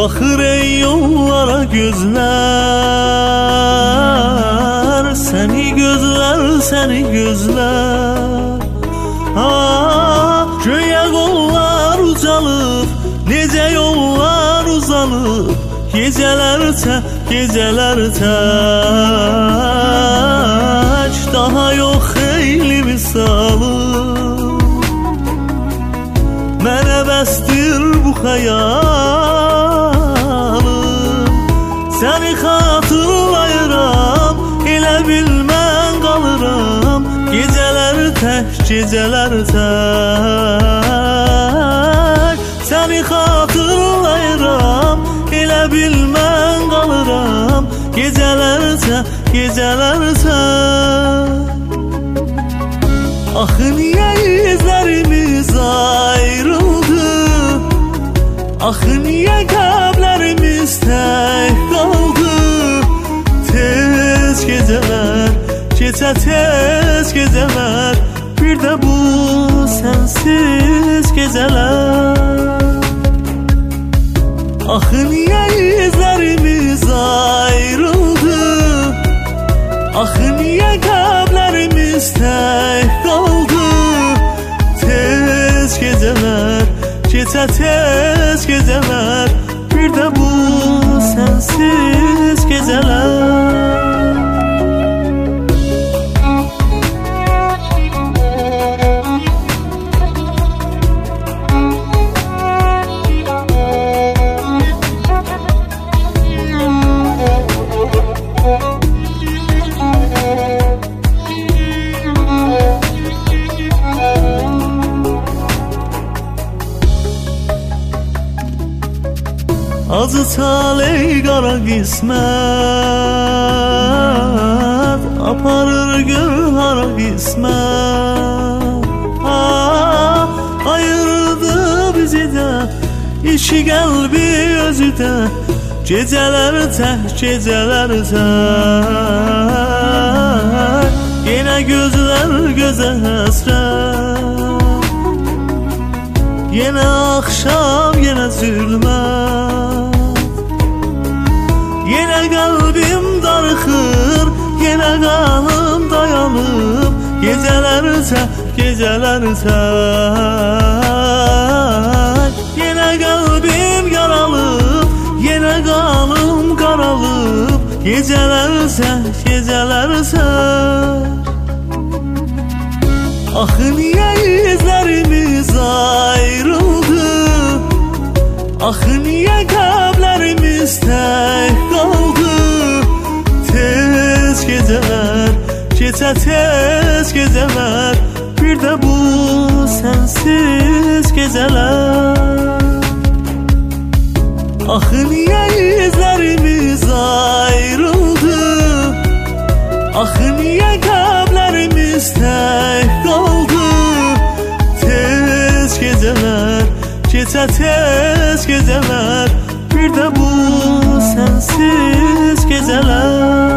Bakır ey yollara gözler, seni gözler, seni gözler. Göğe qollar ucalıb, necə yollar uzanıb, gecələr tək, daha yox xeyli misalım. Mənə bəsdir bu xəyalım, səni xatırlayıram, elə bil mən qalıram, gecələr tək, gecələr tək. Səni xatırlayıram, elə bil mən qalıram, gecələr tək, gecələr tək. Axı niyə izlərimiz ayrıldı, axı niyə qəlblərimiz tək qaldı. Tez gecələr, keçə tez gecələr, bir də bu sənsiz gecələr. Axı niyə izlərimiz ayrıldı, axı niyə qəlblərimiz tək qaldı. Tez gecələr, keçə tez gecələr, bir də bu sənsiz gecələr. Acı taley qara qismət, aparır gör hara qismət. Ayırdı bizi də, iki qəlbi özü də, gecələr tək, gecələr tək. Yenə gözlər gözə həsrət, yenə axşam, yenə zülmət. Yenə qəlbim darıxır, yenə qanım dayanıb, gecələr tək, gecələr tək. Yenə qəlbim yaralıb, yenə qanım qaralıb, gecələr tək, gecələr tək. Axı niyə izlərimiz ayrıldı, axı niyə qəlblərimiz tək qaldı. Tez gecələr, keçə tez gecələr, bir də bu sənsiz gecələr. Axı niyə izlərimiz ayrıldı, axı niyə qəlblərimiz tək qaldı. Tez gecələr, keçə tez gecələr, bir də bu sənsiz gecələr.